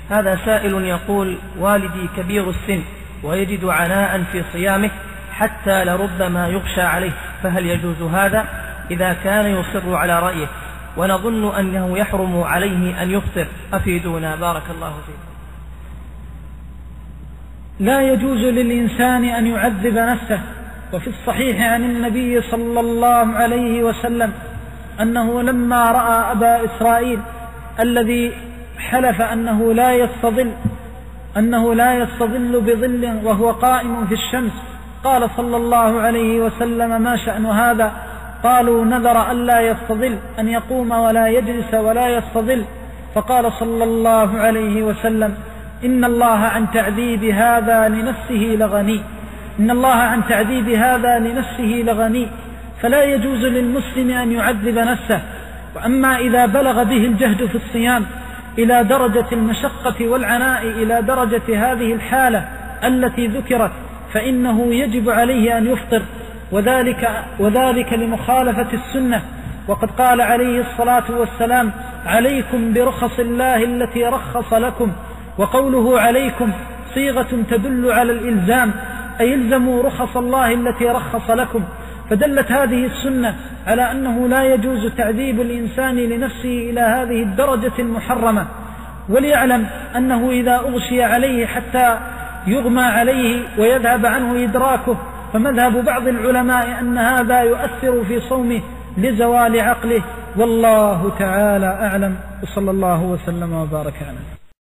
هذا سائل يقول: والدي كبير السن ويجد عناء في صيامه حتى لربما يغشى عليه، فهل يجوز هذا إذا كان يصر على رأيه، ونظن أنه يحرم عليه أن يفطر؟ أفيدونا بارك الله فيكم. لا يجوز للإنسان أن يعذب نفسه. وفي الصحيح عن النبي صلى الله عليه وسلم أنه لما رأى أبا إسرائيل الذي حلف أنه لا يستظل بظل وهو قائم في الشمس، قال صلى الله عليه وسلم: ما شأن هذا؟ قالوا: نذر ألا يستظل، أن يقوم ولا يجلس ولا يستظل. فقال صلى الله عليه وسلم: إن الله عن تعذيب هذا لنفسه لغني، فلا يجوز للمسلم أن يعذب نفسه. وأما إذا بلغ به الجهد في الصيام إلى درجة المشقة والعناء، إلى درجة هذه الحالة التي ذكرت، فإنه يجب عليه أن يفطر، وذلك لمخالفة السنة. وقد قال عليه الصلاة والسلام: عليكم برخص الله التي رخص لكم. وقوله عليكم صيغة تدل على الإلزام، أي الزموا رخص الله التي رخص لكم. فدلت هذه السنة على أنه لا يجوز تعذيب الإنسان لنفسه إلى هذه الدرجة المحرمة. وليعلم أنه إذا أغشي عليه حتى يغمى عليه ويذهب عنه إدراكه، فمذهب بعض العلماء أن هذا يؤثر في صومه لزوال عقله، والله تعالى أعلم. وصلى الله وسلم وبارك عليه.